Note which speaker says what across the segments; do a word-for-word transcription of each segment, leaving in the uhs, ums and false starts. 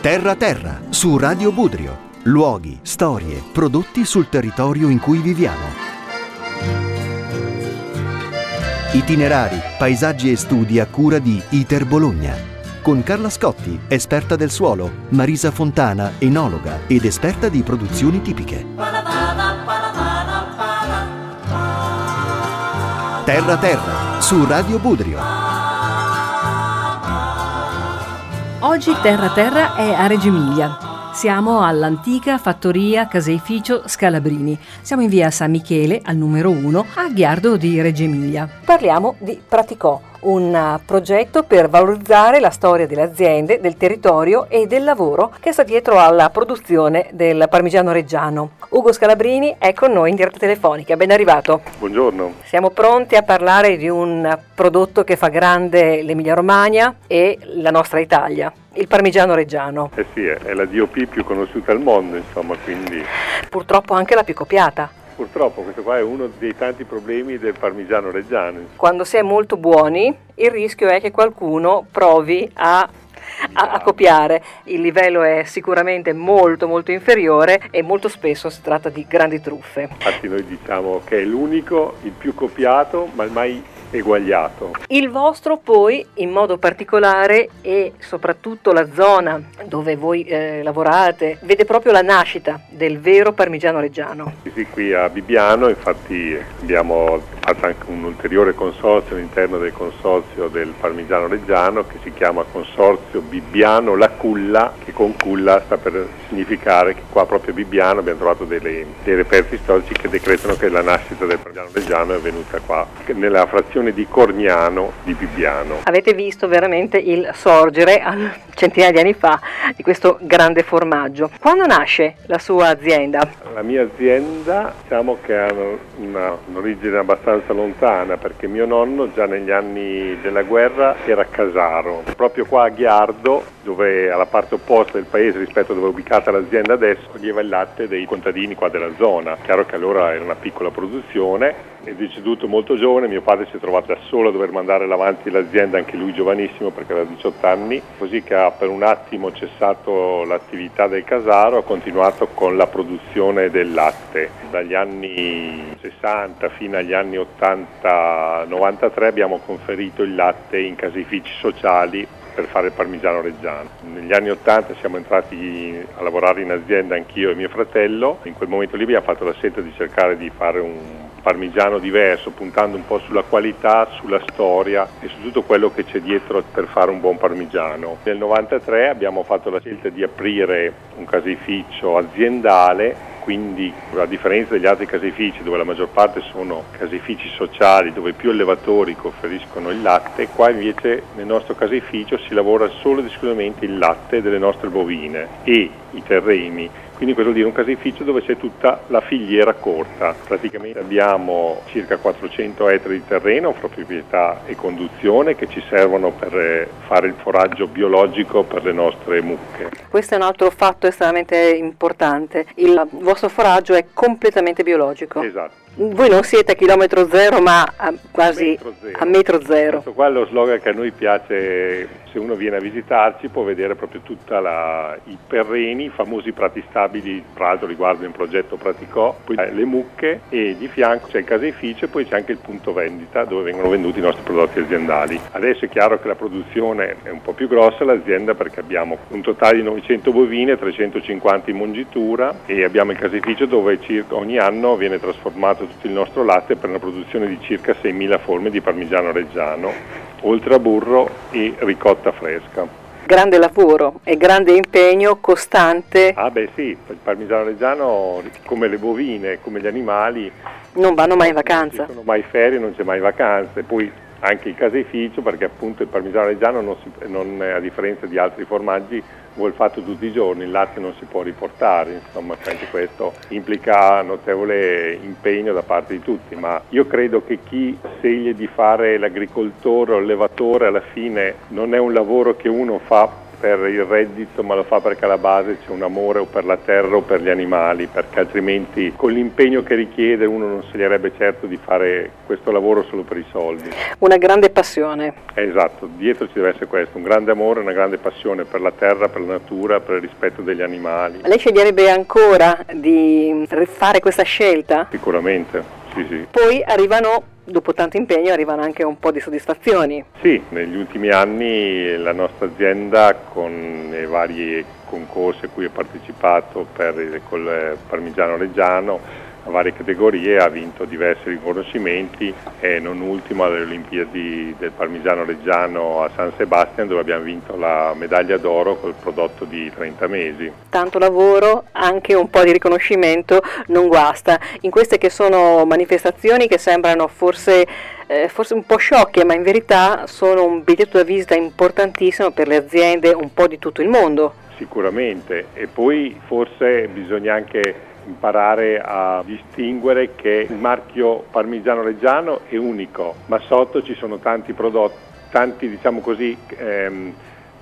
Speaker 1: Terra Terra, su Radio Budrio. Luoghi, storie, prodotti sul territorio in cui viviamo. Itinerari, paesaggi e studi a cura di Iter Bologna. Con Carla Scotti, esperta del suolo, Marisa Fontana, enologa ed esperta di produzioni tipiche. Terra Terra, su Radio Budrio.
Speaker 2: Oggi Terra Terra è a Reggio Emilia. Siamo all'antica fattoria caseificio Scalabrini. Siamo in via San Michele, al numero uno, a Ghiardo di Reggio Emilia. Parliamo di Praticò, un progetto per valorizzare la storia delle aziende, del territorio e del lavoro che sta dietro alla produzione del parmigiano reggiano. Ugo Scalabrini è con noi in diretta telefonica. Ben arrivato.
Speaker 3: Buongiorno.
Speaker 2: Siamo pronti a parlare di un prodotto che fa grande l'Emilia Romagna e la nostra Italia, il parmigiano reggiano.
Speaker 3: Eh sì, è la D O P più conosciuta al mondo, insomma, quindi...
Speaker 2: Purtroppo anche la più copiata.
Speaker 3: Purtroppo questo qua è uno dei tanti problemi del parmigiano reggiano.
Speaker 2: Quando si è molto buoni, il rischio è che qualcuno provi a, a, a copiare. Il livello è sicuramente molto molto inferiore e molto spesso si tratta di grandi truffe.
Speaker 3: Infatti noi diciamo che è l'unico, il più copiato, ma mai eguagliato.
Speaker 2: Il vostro poi in modo particolare e soprattutto la zona dove voi eh, lavorate vede proprio la nascita del vero parmigiano reggiano.
Speaker 3: Sì, sì, qui a Bibbiano infatti abbiamo fatto anche un ulteriore consorzio all'interno del consorzio del parmigiano reggiano che si chiama Consorzio Bibbiano La Culla, che con culla sta per significare che qua proprio a Bibbiano abbiamo trovato delle, dei reperti storici che decretano che la nascita del parmigiano reggiano è avvenuta qua, nella frazione di Corniano di Bibbiano.
Speaker 2: Avete visto veramente il sorgere centinaia di anni fa di questo grande formaggio. Quando nasce la sua azienda?
Speaker 3: La mia azienda diciamo che ha una, un'origine abbastanza lontana, perché mio nonno già negli anni della guerra era casaro, proprio qua a Ghiardo, dove alla parte opposta del paese rispetto a dove è ubicata l'azienda adesso, toglieva il latte dei contadini qua della zona. Chiaro che allora era una piccola produzione. È deceduto molto giovane, mio padre si è trovato da solo a dover mandare avanti l'azienda, anche lui giovanissimo perché aveva diciotto anni, così che ha per un attimo cessato l'attività del casaro, ha continuato con la produzione del latte. Dagli anni sessanta fino agli anni ottanta novantatré abbiamo conferito il latte in caseifici sociali per fare il parmigiano reggiano. Negli anni ottanta siamo entrati a lavorare in azienda anch'io e mio fratello. In quel momento lì abbiamo fatto la scelta di cercare di fare un parmigiano diverso, puntando un po' sulla qualità, sulla storia e su tutto quello che c'è dietro per fare un buon parmigiano. Nel novantatré abbiamo fatto la scelta di aprire un caseificio aziendale, quindi a differenza degli altri caseifici dove la maggior parte sono caseifici sociali dove più allevatori conferiscono il latte, qua invece nel nostro caseificio si lavora solo ed esclusivamente il latte delle nostre bovine e i terreni. Quindi questo vuol dire un caseificio dove c'è tutta la filiera corta. Praticamente abbiamo circa quattrocento ettari di terreno, proprietà e conduzione, che ci servono per fare il foraggio biologico per le nostre mucche.
Speaker 2: Questo è un altro fatto estremamente importante. Il vostro foraggio è completamente biologico.
Speaker 3: Esatto.
Speaker 2: Voi non siete a chilometro zero, ma a quasi
Speaker 3: metro zero.
Speaker 2: a metro zero.
Speaker 3: Questo qua è lo slogan che a noi piace, se uno viene a visitarci può vedere proprio tutti i terreni, i famosi prati stabili, tra l'altro riguardo il progetto Praticò, poi le mucche e di fianco c'è il caseificio e poi c'è anche il punto vendita dove vengono venduti i nostri prodotti aziendali. Adesso è chiaro che la produzione è un po' più grossa l'azienda perché abbiamo un totale di novecento bovine, trecentocinquanta in mungitura e abbiamo il caseificio dove circa ogni anno viene trasformato tutto il nostro latte per una produzione di circa seimila forme di parmigiano reggiano, oltre a burro e ricotta fresca.
Speaker 2: Grande lavoro e grande impegno costante.
Speaker 3: Ah beh sì, il parmigiano reggiano, come le bovine, come gli animali,
Speaker 2: non vanno mai in vacanza.
Speaker 3: Non ci sono mai ferie, non c'è mai vacanze, poi anche il caseificio, perché appunto il parmigiano reggiano non si, non, a differenza di altri formaggi vuol fatto tutti i giorni, il latte non si può riportare, insomma anche questo implica notevole impegno da parte di tutti, ma io credo che chi sceglie di fare l'agricoltore o l'allevatore alla fine non è un lavoro che uno fa per il reddito, ma lo fa perché alla base c'è un amore o per la terra o per gli animali, perché altrimenti con l'impegno che richiede uno non sceglierebbe certo di fare questo lavoro solo per i soldi.
Speaker 2: Una grande passione.
Speaker 3: Esatto, dietro ci deve essere questo, un grande amore, una grande passione per la terra, per la natura, per il rispetto degli animali.
Speaker 2: Lei sceglierebbe ancora di fare questa scelta?
Speaker 3: Sicuramente, sì sì.
Speaker 2: Poi arrivano, dopo tanto impegno, arrivano anche un po' di soddisfazioni.
Speaker 3: Sì, negli ultimi anni la nostra azienda, con i vari concorsi a cui ha partecipato per il, col Parmigiano Reggiano, a varie categorie, ha vinto diversi riconoscimenti e non ultimo alle Olimpiadi del Parmigiano Reggiano a San Sebastian, dove abbiamo vinto la medaglia d'oro col prodotto di trenta mesi.
Speaker 2: Tanto lavoro, anche un po' di riconoscimento non guasta. In queste che sono manifestazioni che sembrano forse, eh, forse un po' sciocche, ma in verità sono un biglietto da visita importantissimo per le aziende un po' di tutto il mondo.
Speaker 3: Sicuramente, e poi forse bisogna anche imparare a distinguere che il marchio Parmigiano Reggiano è unico, ma sotto ci sono tanti prodotti, tanti diciamo così ehm,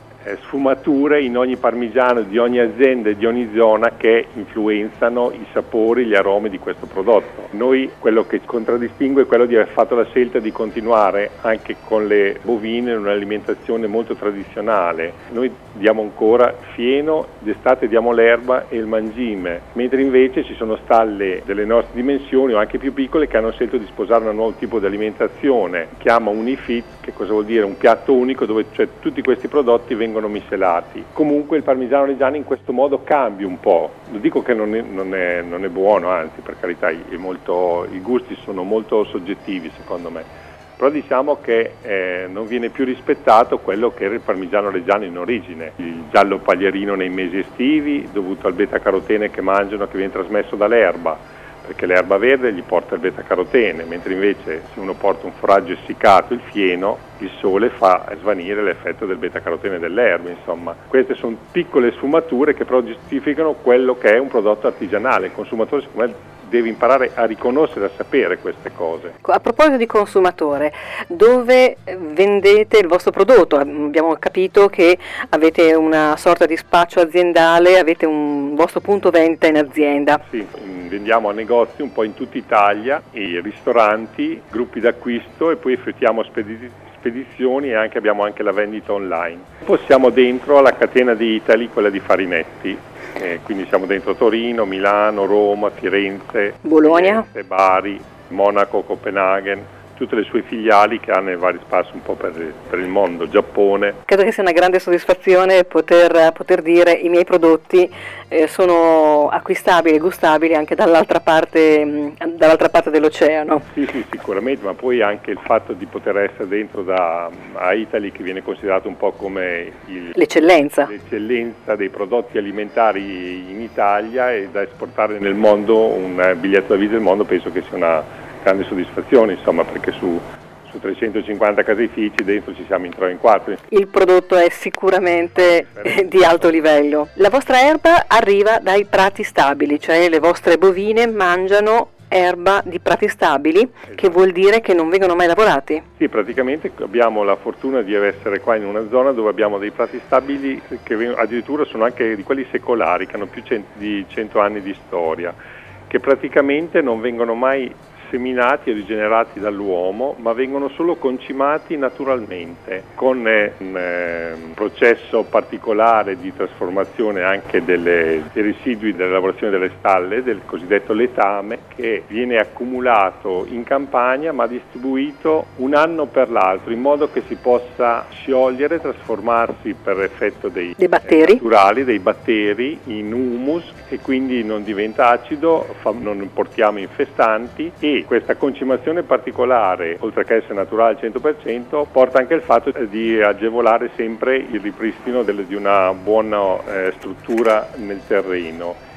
Speaker 3: sfumature in ogni parmigiano di ogni azienda e di ogni zona che influenzano i sapori, gli aromi di questo prodotto. Noi quello che contraddistingue è quello di aver fatto la scelta di continuare anche con le bovine in un'alimentazione molto tradizionale. Noi diamo ancora fieno, d'estate diamo l'erba e il mangime, mentre invece ci sono stalle delle nostre dimensioni o anche più piccole che hanno scelto di sposare un nuovo tipo di alimentazione, chiama Unifit, che cosa vuol dire? Un piatto unico dove cioè, tutti questi prodotti vengono miscelati. Comunque il Parmigiano Reggiano in questo modo cambia un po'. Lo dico che non è, non è, non è buono, anzi per carità è molto, i gusti sono molto soggettivi secondo me, però diciamo che eh, non viene più rispettato quello che era il Parmigiano Reggiano in origine, il giallo paglierino nei mesi estivi dovuto al beta-carotene che mangiano, che viene trasmesso dall'erba, perché l'erba verde gli porta il beta-carotene, mentre invece se uno porta un foraggio essiccato, il fieno, il sole fa svanire l'effetto del beta-carotene dell'erba, insomma. Queste sono piccole sfumature che però giustificano quello che è un prodotto artigianale. Il consumatore secondo me deve imparare a riconoscere, a sapere queste cose.
Speaker 2: A proposito di consumatore, dove vendete il vostro prodotto? Abbiamo capito che avete una sorta di spaccio aziendale, avete un vostro punto vendita in azienda.
Speaker 3: Sì, vendiamo a negozi un po' in tutta Italia, e ristoranti, gruppi d'acquisto e poi effettuiamo spedizioni spedizioni e anche abbiamo anche la vendita online. Poi siamo dentro alla catena di Italy, quella di Farinetti, eh, quindi siamo dentro Torino, Milano, Roma, Firenze,
Speaker 2: Bologna,
Speaker 3: Firenze, Bari, Monaco, Copenaghen, tutte le sue filiali che hanno in vari spazi un po' per, per il mondo, Giappone.
Speaker 2: Credo che sia una grande soddisfazione poter, poter dire i miei prodotti eh, sono acquistabili e gustabili anche dall'altra parte, mh, dall'altra parte dell'oceano.
Speaker 3: Sì, sì, sicuramente, ma poi anche il fatto di poter essere dentro da a Italy, che viene considerato un po' come il,
Speaker 2: l'eccellenza.
Speaker 3: l'eccellenza dei prodotti alimentari in Italia e da esportare nel mondo, un biglietto da visita del mondo, penso che sia una grande soddisfazione, insomma, perché su, su trecentocinquanta caseifici dentro ci siamo in tre o in quattro.
Speaker 2: Il prodotto è sicuramente eh, di alto livello. La vostra erba arriva dai prati stabili, cioè le vostre bovine mangiano erba di prati stabili, esatto. Che vuol dire che non vengono mai lavorati?
Speaker 3: Sì, praticamente abbiamo la fortuna di essere qua in una zona dove abbiamo dei prati stabili che addirittura sono anche di quelli secolari, che hanno più di cento anni di storia, che praticamente non vengono mai seminati e rigenerati dall'uomo, ma vengono solo concimati naturalmente con eh, un eh, processo particolare di trasformazione anche delle, dei residui della lavorazione delle stalle, del cosiddetto letame, che viene accumulato in campagna ma distribuito un anno per l'altro, in modo che si possa sciogliere, trasformarsi per effetto dei,
Speaker 2: dei batteri.
Speaker 3: Eh, naturali, dei batteri, in humus, e quindi non diventa acido, fa, non portiamo infestanti, e questa concimazione particolare, oltre che essere naturale al cento per cento, porta anche il fatto di agevolare sempre il ripristino delle, di una buona eh, struttura nel terreno.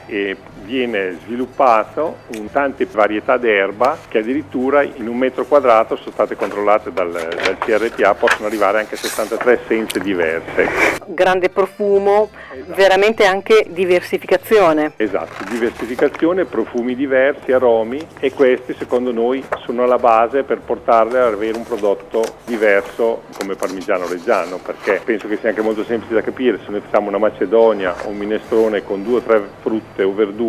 Speaker 3: e viene sviluppato un tante varietà d'erba che addirittura in un metro quadrato sono state controllate dal, dal C R P A, possono arrivare anche a sessantatré essenze diverse.
Speaker 2: Grande profumo, esatto. Veramente anche diversificazione.
Speaker 3: Esatto, diversificazione, profumi diversi, aromi, e questi secondo noi sono la base per portarle ad avere un prodotto diverso come Parmigiano Reggiano, perché penso che sia anche molto semplice da capire. Se noi facciamo una macedonia o un minestrone con due o tre frutte o verdure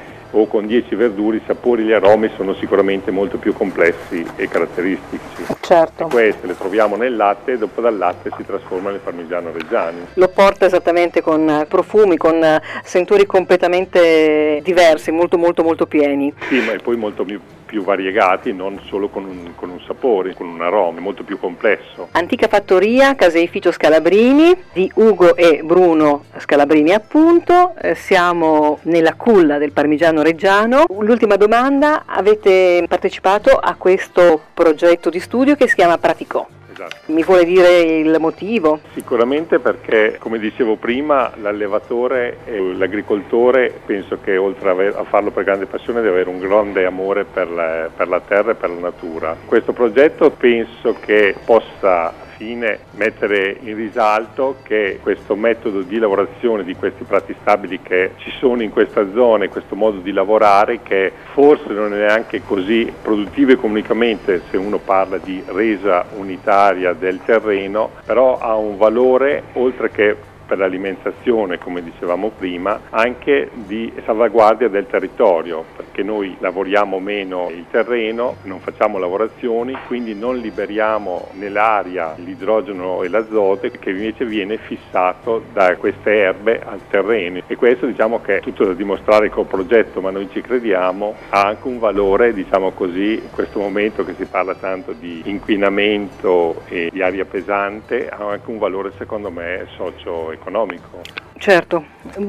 Speaker 3: o con dieci verdure, i sapori e gli aromi sono sicuramente molto più complessi e caratteristici.
Speaker 2: Certo.
Speaker 3: E queste le troviamo nel latte e dopo dal latte si trasformano in Parmigiano Reggiani.
Speaker 2: Lo porta esattamente con profumi, con sentori completamente diversi, molto molto molto pieni.
Speaker 3: Sì, ma poi molto più, più variegati, non solo con un, con un sapore, con un aroma, molto più complesso.
Speaker 2: Antica fattoria, caseificio Scalabrini, di Ugo e Bruno Scalabrini appunto. Eh, siamo nella culla del Parmigiano Reggiano. L'ultima domanda: avete partecipato a questo progetto di studio che si chiama Praticò?
Speaker 3: Esatto.
Speaker 2: Mi vuole dire il motivo?
Speaker 3: Sicuramente perché, come dicevo prima, l'allevatore e l'agricoltore penso che oltre a, aver, a farlo per grande passione deve avere un grande amore per la, per la terra e per la natura. Questo progetto penso che possa fine mettere in risalto che questo metodo di lavorazione di questi prati stabili che ci sono in questa zona, questo modo di lavorare che forse non è neanche così produttivo economicamente se uno parla di resa unitaria del terreno, però ha un valore oltre che per l'alimentazione, come dicevamo prima, anche di salvaguardia del territorio, perché noi lavoriamo meno il terreno, non facciamo lavorazioni, quindi non liberiamo nell'aria l'idrogeno e l'azoto che invece viene fissato da queste erbe al terreno, e questo diciamo che è tutto da dimostrare col progetto, ma noi ci crediamo, ha anche un valore, diciamo così, in questo momento che si parla tanto di inquinamento e di aria pesante, ha anche un valore secondo me socio economico.
Speaker 2: Certo,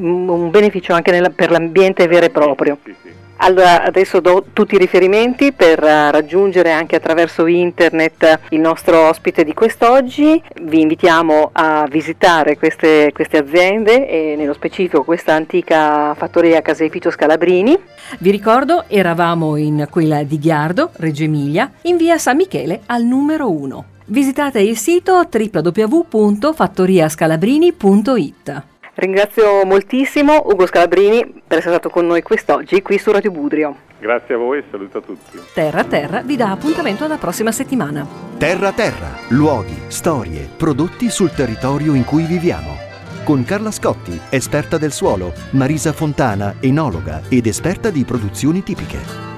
Speaker 2: un beneficio anche nella, per l'ambiente vero e proprio.
Speaker 3: Sì, sì.
Speaker 2: Allora adesso do tutti i riferimenti per uh, raggiungere anche attraverso internet il nostro ospite di quest'oggi. Vi invitiamo a visitare queste, queste aziende e nello specifico questa antica fattoria caseificio Scalabrini. Vi ricordo, eravamo in quella di Ghiardo, Reggio Emilia, in via San Michele al numero uno. Visitate il sito w w w punto fattoria scalabrini punto i t. Ringrazio moltissimo Ugo Scalabrini per essere stato con noi quest'oggi qui su Radio Budrio.
Speaker 3: Grazie a voi e saluto a tutti.
Speaker 2: Terra a Terra vi dà appuntamento alla prossima settimana.
Speaker 1: Terra a Terra, luoghi, storie, prodotti sul territorio in cui viviamo. Con Carla Scotti, esperta del suolo, Marisa Fontana, enologa ed esperta di produzioni tipiche.